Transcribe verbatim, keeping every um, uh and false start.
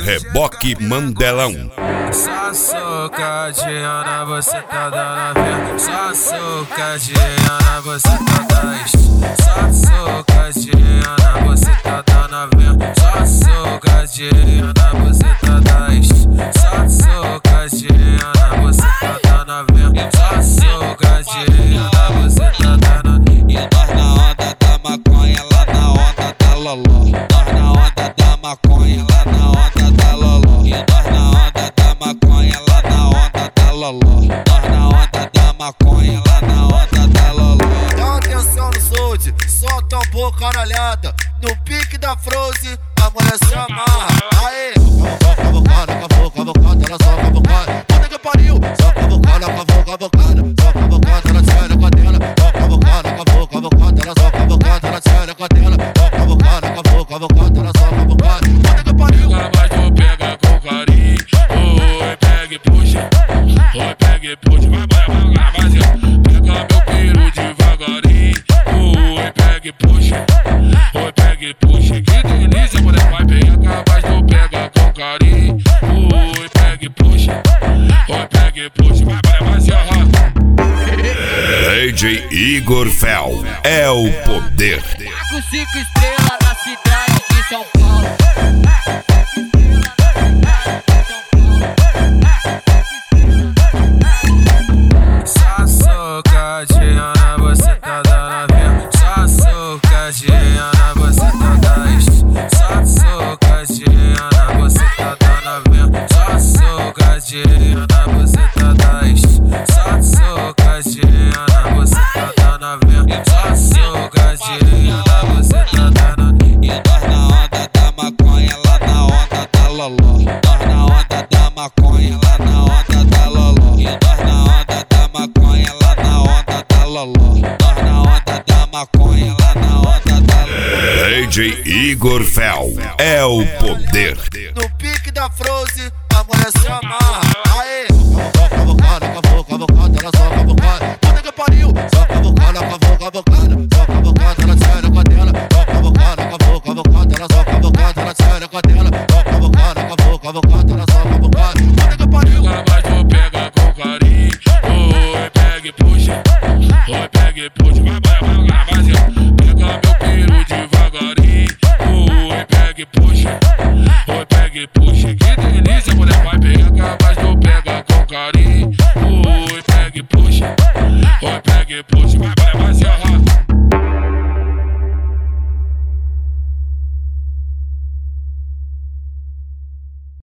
Reboque Mandelão. Só socadinha na você tá dando vendo. Só socadinha na você tá dando. Só socadinha na você tá dando vendo. Só socadinha na você tá dando. Só socadinha na você tá dando vendo. Só socadinha na você tá dando. E nós na onda da maconha, lá na onda da loló. Nós na onda da maconha, lá na onda da loló. E nós na onda da maconha, lá na onda da loló. Nós na onda da maconha, lá na onda da loló. Dá atenção no solde, só tambor caralhada. No pique da Frozen, a mulher se amarra. Aê! Cavocada, cavocada, cavocada, ela só cavocada. Puta que pariu! Só cavocada, cavocada, cavocada. Só cavocada, ela sai na cadela. Só cavocada, cavocada, cavocada, ela só cavocada, ela sai na cadela. Só cavocada, cavocada, cavocada, ela só cavocada. Puta que pariu! Mas vou pegar com carinho. Oi, pega e puxa. Oi, pega e puxa. Vai, vai, vai, vai, vai. Pega meu peru devagarinho. Oi, pega e puxa. Oi, pega e puxa. Que delícia, mulher, vai pegar. Mas vou pegar com carinho. Oi, pega e puxa. Oi, pega e puxa. Vai, vai, vai, se arrasta. D J Igor Fel é o poder. Com cinco estrelas na cidade de São Paulo. Só socadinha na você tá dando vendo. Só socadinha na você tá dando. Só socadinha na você tá dando vendo. Só socadinha na você tá dando. Só socadinha na você tá dando vendo. Só socadinha na você tá dando. E nós na onda da maconha, lá na onda da loló. Nós na onda da maconha, lá na onda da loló. E nós na onda da maconha, lá na onda da loló. Nós na onda da maconha, lá na onda da loló. D J Igor Fel é o poder. No pique da Frozen, a mulher se amarra. Aê! Cavocada, cavocada, cavocada, ela só cavocada. Puta que pariu! Só cavocada, cavocada, cavocada. Só cavocada, ela sai na cadela. Só cavocada, cavocada, cavocada, ela só cavocada, ela sai na cadela. Só cavocada, cavocada, cavocada, ela só cavocada. Puta que pariu! Mas vou pegar com carinho. Oi, pega e puxa. Oi, pega e puxa. Vai, vai, vai, vai, vai. Pega meu peru devagarinho. Oi, pega e puxa. Oi, pega e puxa.